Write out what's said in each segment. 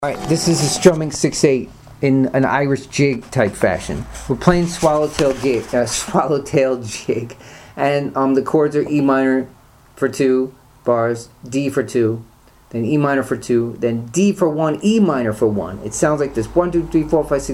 Alright, this is a strumming 6/8 in an Irish jig type fashion. We're playing swallowtail jig, and the chords are E minor for 2 bars, D for 2, then E minor for 2, then D for 1, E minor for 1. It sounds like this: 1, 2, 3, 4, 5, 6.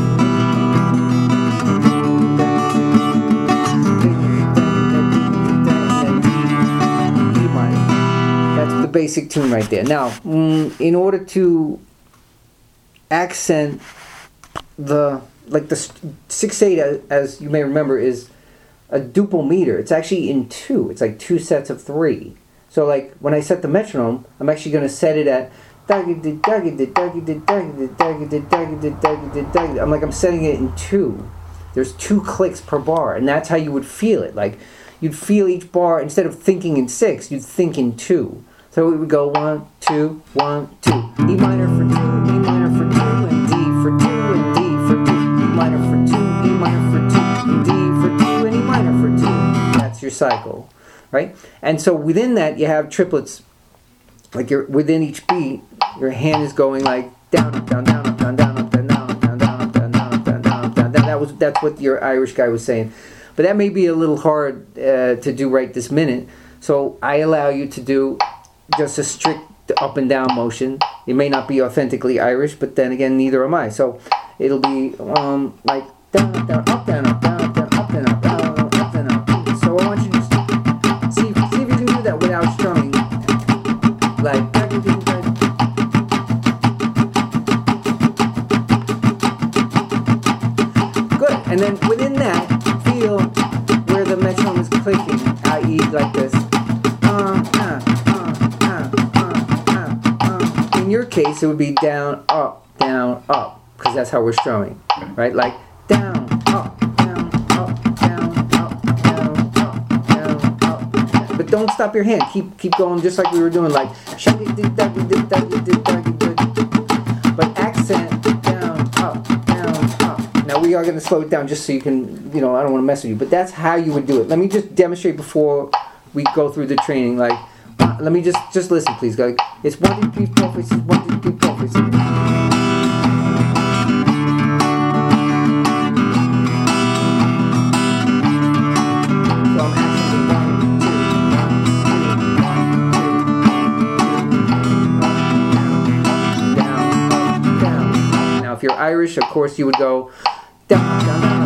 That's the basic tune right there. Now, in order to accent the 6/8, as you may remember, is a duple meter. It's actually in 2. It's like 2 sets of 3. So like when I set the metronome, I'm actually going to set it at I'm setting it in 2. There's 2 clicks per bar, and that's how you would feel it. Like you'd feel each bar, instead of thinking in 6, you'd think in 2. So it would go 1, 2, 1, 2. E minor for 2, E minor for 2, and D for 2, and D for 2. E minor for 2, E minor for 2, and D for 2, and E minor for 2. That's your cycle, right? And so within that, you have triplets. Like within each beat, your hand is going like down, up, down, down, up, down, down, up, down, down, up, down, down, up, down, down, up, down, down, up, down, down. That's what your Irish guy was saying. But that may be a little hard to do right this minute. So I allow you to do just a strict up and down motion. It may not be authentically Irish, but then again, neither am I. So it'll be like down, up, down, up, down, up, down, up, down, up, down, up, down, up, down, up. So I want you to see if you can do that without strumming. Like good. And then within that, feel where the metronome is clicking, i.e. like this. In your case, it would be down, up, because that's how we're strumming, right? Like down, up, down, up, down, up, down, up, down, up. But don't stop your hand. Keep going, just like we were doing, like. But accent down, up, down, up. Now we are going to slow it down just so you can, I don't want to mess with you. But that's how you would do it. Let me just demonstrate before we go through the training, like. Let me just listen, please, guys. It's 1, 2, 3, 4, 5, 6. 1, 2, 3, 4, 5, 6. So I'm accenting 1, 2, 1, 2, 1, 2, down, up, down. Now, if you're Irish, of course, you would go down, down, down, down.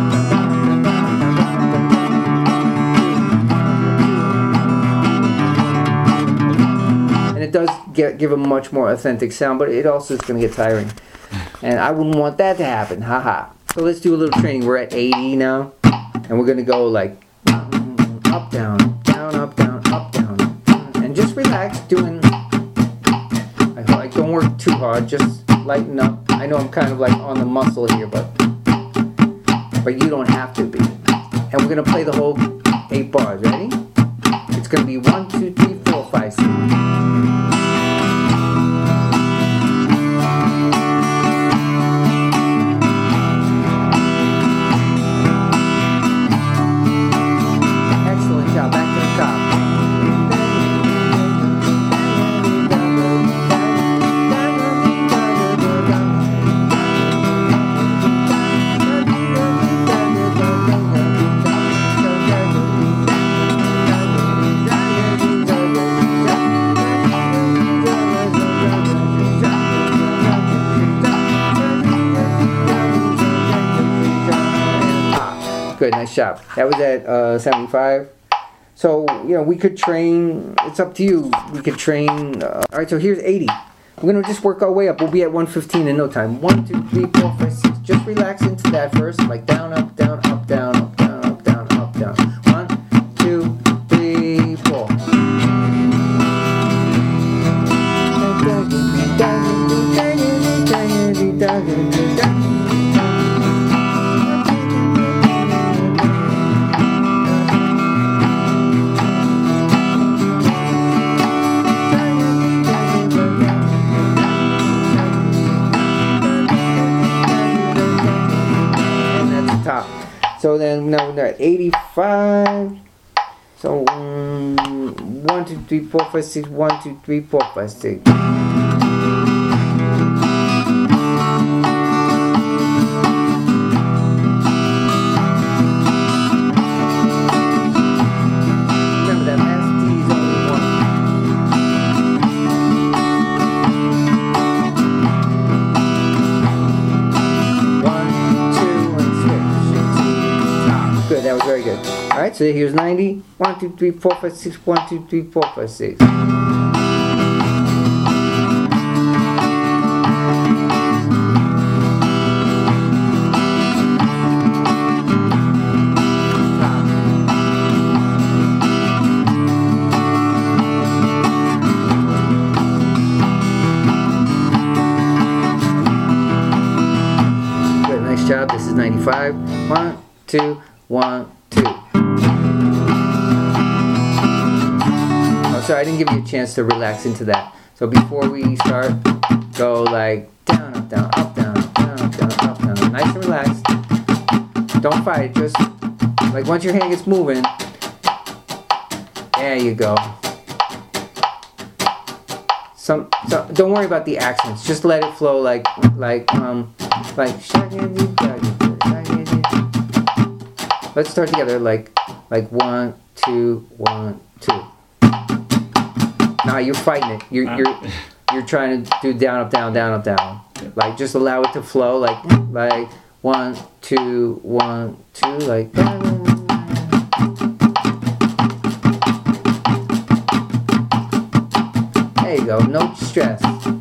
It does give a much more authentic sound, but it also is going to get tiring. And I wouldn't want that to happen. Haha. So let's do a little training. We're at 80 now. And we're going to go like up, down, down, up, down, up, down. And just relax, doing... Like, don't work too hard. Just lighten up. I know I'm kind of like on the muscle here, but you don't have to be. And we're going to play the whole 8 bars. Ready? It's going to be 1, 2, 3, 4, 5, 6. Good, nice job. That was at 75. So, we could train. It's up to you. We could train. Alright, so here's 80. We're going to just work our way up. We'll be at 115 in no time. 1, 2, 3, 4, 5, 6. Just relax into that first. Like down, up, down, up, down, up, down, up, down, up, down. 1, 2, 3, 4. So then now we're at 85. So 1, 2, 3, 4, 5, 6. 1, 2, 3, 4, 5, 6. Very good. Alright, so here's 90. 1, 2, 3, 4, 5, 6. 1, 2, 3, 4, 5, 6. Good, nice job. This is 95. 1, 2, 1, 2. Oh, sorry, I didn't give you a chance to relax into that. So before we start, go like down, up, down, up, down, down, up, down, up, down. Nice and relaxed. Don't fight. Just like once your hand gets moving, there you go. So don't worry about the accents. Just let it flow like. Let's start together like 1, 2, 1, 2. Now you're fighting it. You're trying to do down, up, down, down, up, down. Like just allow it to flow like 1, 2, 1, 2 like. There you go. No stress.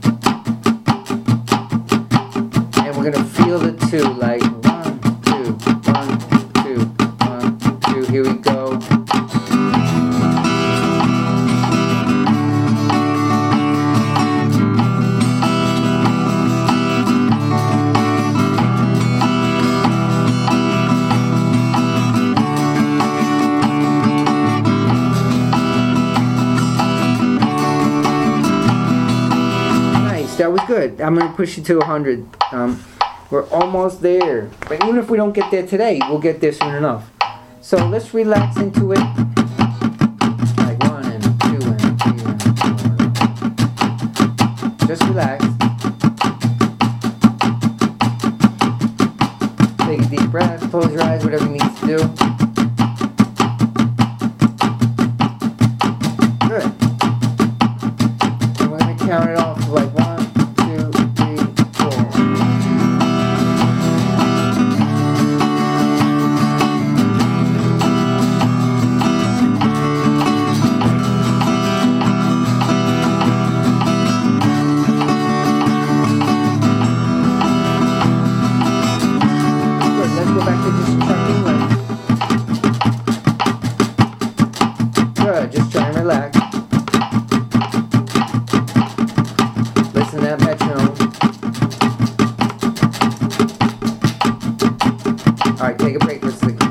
And we're gonna feel the 2 like 1, 2, 1, 2, 1, 2. Here we go. That was good. I'm going to push you to 100. We're almost there. But even if we don't get there today, we'll get there soon enough. So let's relax into it. Like 1 and 2 and 3 and 4. Just relax. Take a deep breath. Close your eyes, whatever you need to do. Good. And we're going to count it off like 1. Good, just try and relax. Listen to that metronome. Alright, take a break. Let's sleep.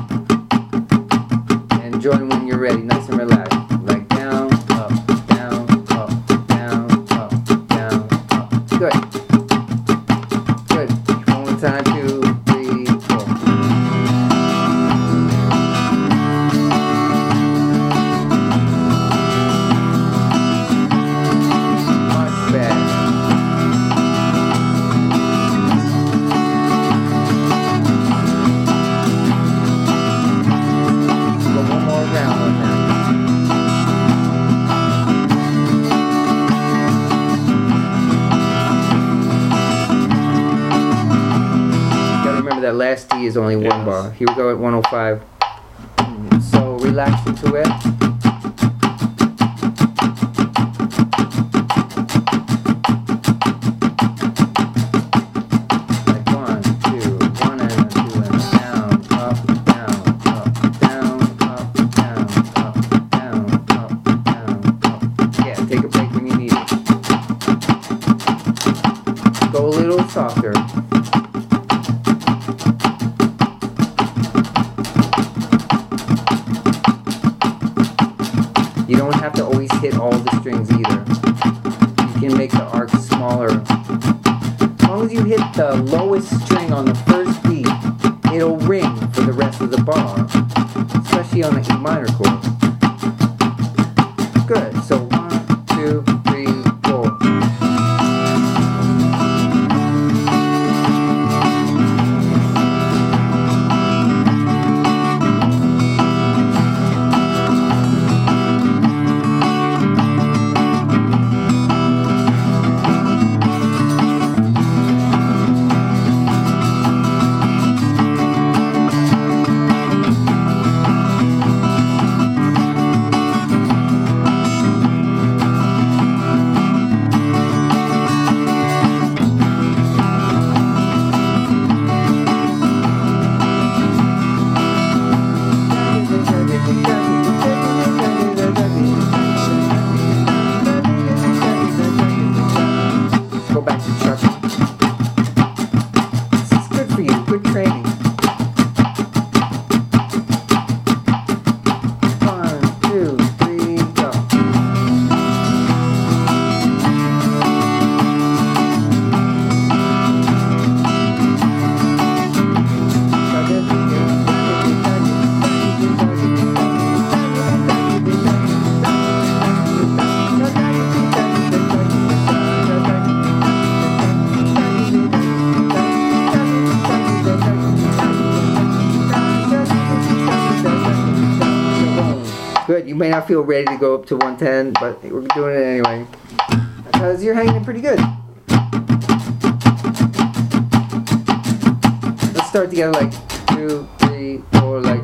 And join when you're ready, nice and relaxed. Like down, up, down, up, down, up, down, up. Good. Good. One more time, 2, 3, 4. That last D is only one bar. Here we go at 105. So relax into it. Like 1, 2, 1 and 2 and down, up, down, up, down, up, down, up, down, up, down, up. Yeah, take a break when you need it. Go a little softer. You don't have to always hit all the strings either. You can make the arc smaller. As long as you hit the lowest string on the first beat, it'll ring for the rest of the bar, especially on the E minor chord. Good. So 1, 2, 3, 4. You may not feel ready to go up to 110, but we're doing it anyway. Because you're hanging it pretty good. Let's start together like 2, 3, 4, like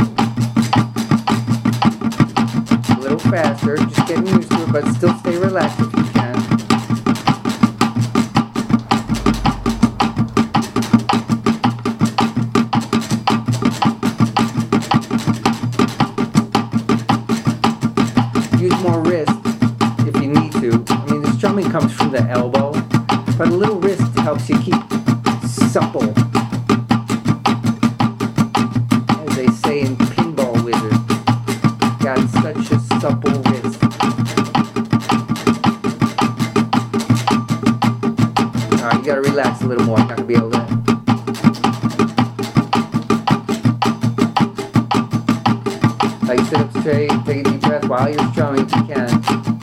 a little faster. Just getting used to it, but still stay relaxed if you can. Use more wrist if you need to. I mean, this strumming comes from the elbow, but a little wrist helps you keep supple. As they say in Pinball Wizard, got such a supple wrist. Alright, you gotta relax a little more. I'm not gonna be able to. Like, sit up straight, take a deep breath while you're strumming if you can.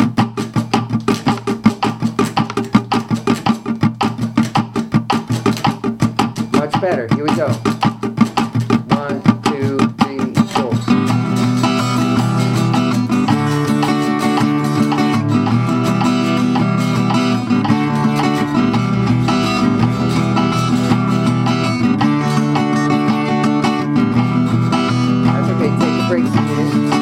Much better. Here we go. 1, 2, 3, 4. That's okay. Take a break for a minute.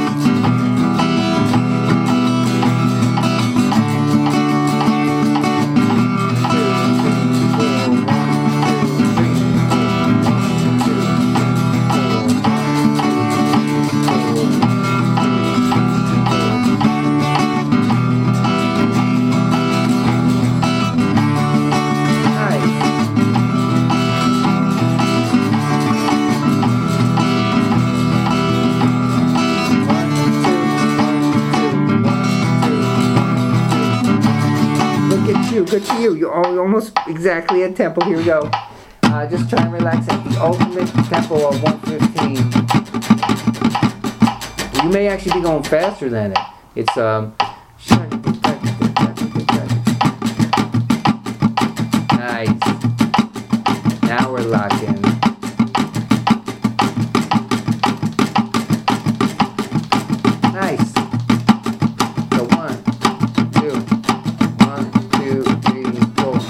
Good for you. You're almost exactly at tempo. Here we go. Just try and relax at the ultimate tempo of 115. You may actually be going faster than it. It's nice. Now we're locked in. Nice. So 1, 2. 1, 2, 3, 4.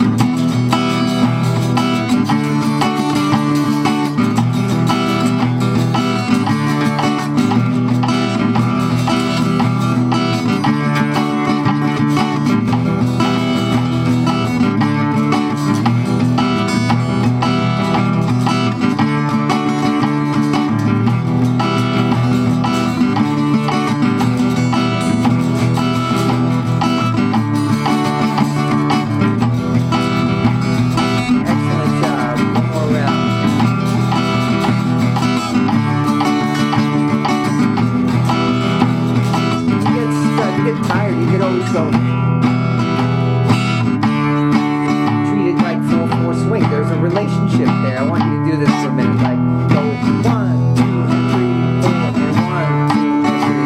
Treat it like 4/4 swing. There's a relationship there. I want you to do this for a minute. Like go 1, 2, 3, 4, and 1, 2,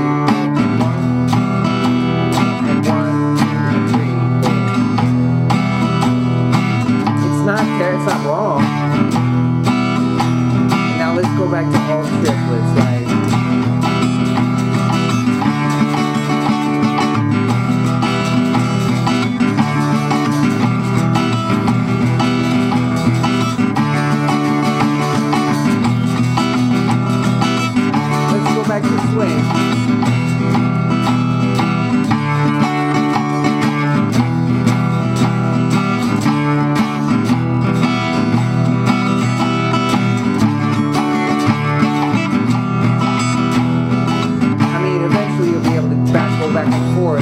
3, 4, and 1, 2, 3, 4. It's not there. It's not wrong. Now let's go back to all triplets. Like. Back to swing. I mean, eventually you'll be able to go back and forth.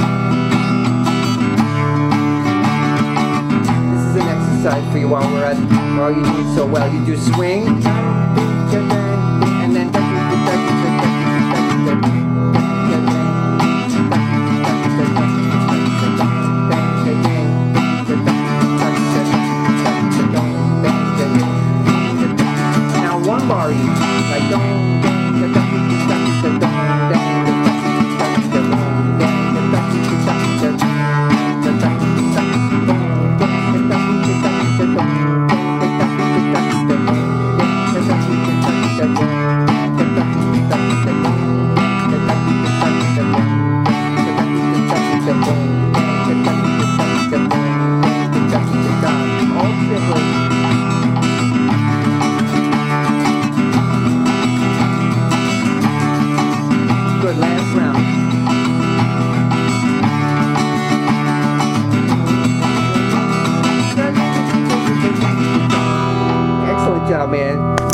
This is an exercise for you while you do it so well. You do swing.